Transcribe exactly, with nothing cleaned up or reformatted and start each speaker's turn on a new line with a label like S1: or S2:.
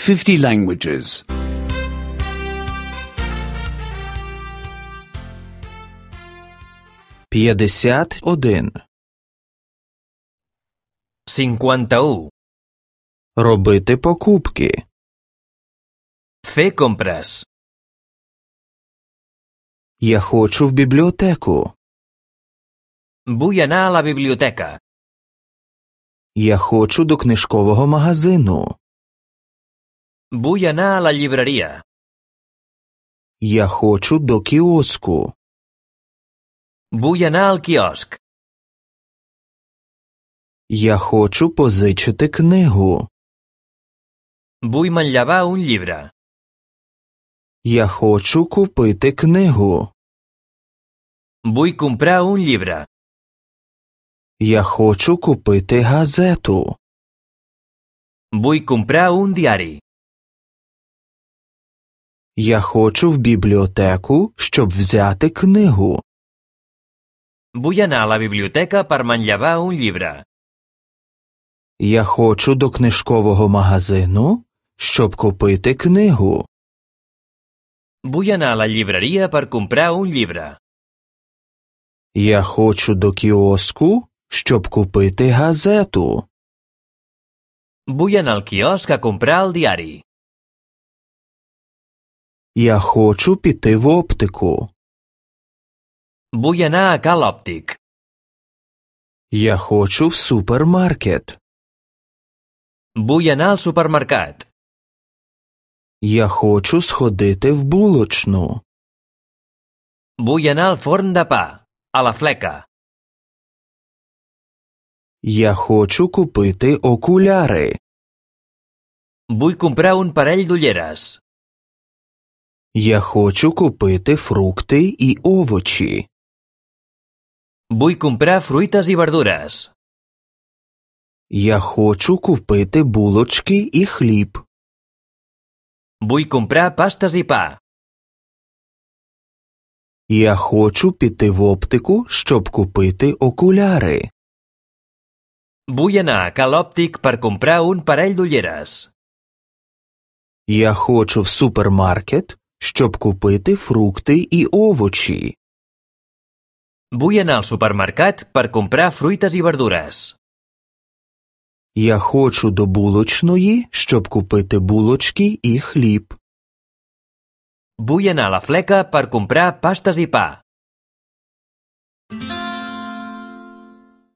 S1: fifty languages.
S2: п'ятдесят один.
S3: cinquanta-u.
S2: Робити покупки.
S3: Fer compres.
S2: Я хочу в бібліотеку.
S3: Vull anar a la biblioteca.
S2: Я хочу до книжкового магазину.
S3: Vull anar a la llibreria.
S2: Я хочу до кіоску.
S3: Vull anar al quiosc.
S2: Я хочу позичити книгу.
S3: Vull manllevar un llibre.
S2: Я хочу купити книгу.
S3: Vull comprar un llibre.
S2: Я хочу купити газету.
S3: Vull comprar un diari.
S2: Я хочу в бібліотеку, щоб взяти книгу.
S3: Vull anar a la biblioteca per manllevar un llibre.
S2: Я хочу до книжкового магазину, щоб купити книгу.
S3: Vull anar a la llibreria per comprar un llibre.
S2: Я хочу до кіоску, щоб купити газету.
S3: Vull anar al quiosc a comprar el diari.
S2: Я хочу піти в оптику.
S3: Vull anar a cal òptic.
S2: Я хочу в супермаркет.
S3: Vull anar al supermercat.
S2: Я хочу сходити в булочну.
S3: Vull anar al forn de pa, a la fleca.
S2: Я хочу купити окуляри.
S3: Vull comprar un parell d'ulleres.
S2: Я хочу купити фрукти і овочі.
S3: Vull comprar fruites i verdures.
S2: Я хочу купити булочки і хліб.
S3: Vull comprar pastes i pa.
S2: Я хочу піти в оптику, щоб купити окуляри.
S3: Vull anar a cal òptic per comprar un parell d'ulleres.
S2: Я хочу в супермаркет, щоб купити фрукти і овочі.
S3: Vull anar al supermercat per comprar fruites i verdures.
S2: Я хочу до булочної, щоб купити булочки і хліб.
S3: Vull anar a la fleca per comprar pastes i pa.